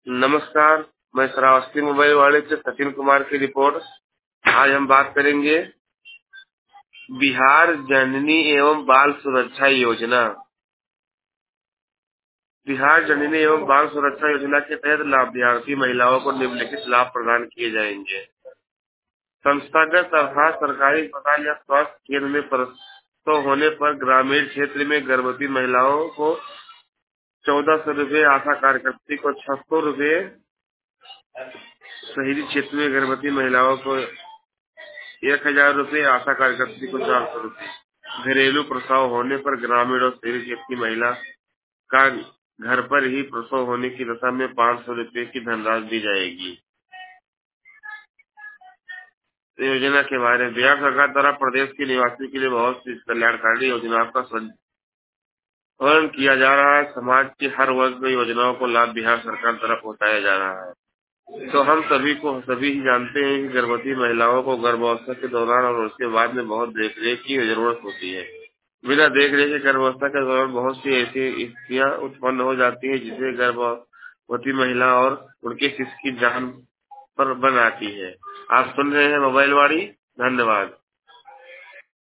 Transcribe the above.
नमस्कार, मैं श्रावस्ती मोबाइल वाले से सचिन कुमार की रिपोर्ट। आज हम बात करेंगे बिहार जननी एवं बाल सुरक्षा योजना। बिहार जननी एवं बाल सुरक्षा योजना के तहत लाभार्थी महिलाओं को निम्नलिखित लाभ प्रदान किए जाएंगे। संस्थागत अर्थात सरकारी अस्पताल या स्वास्थ्य केंद्र में प्रसव होने पर ग्रामीण क्षेत्र में गर्भवती महिलाओं को 1400 रूपये, आशा कार्यकर्ती को 600 रूपये, शहरी क्षेत्र में गर्भवती महिलाओं को 1000 रूपये, आशा कार्यकर्ती को 400 रूपये। घरेलू प्रसव होने पर ग्रामीण और शहरी क्षेत्र की महिला का घर पर ही प्रसव होने की दशा में 500 रूपये की धनराशि दी जाएगी। योजना के बारे में बिहार सरकार द्वारा प्रदेश के निवासियों के लिए बहुत सी कल्याणकारी योजनाओं का संचालन किया जा रहा है। समाज के हर वर्ग में योजनाओं को लाभ बिहार सरकार द्वारा पहुंचाया जा रहा है। तो हम सभी ही जानते हैं कि गर्भवती महिलाओं को गर्भावस्था के दौरान और उसके बाद में बहुत देखरेख की जरूरत होती है। बिना देखरेख के गर्भावस्था के दौरान बहुत सी ऐसी स्थितियां उत्पन्न हो जाती है जिससे गर्भवती महिला और उनके शिशु की जान पर बन आती है। आप सुन रहे हैं मोबाइल वाणी। धन्यवाद।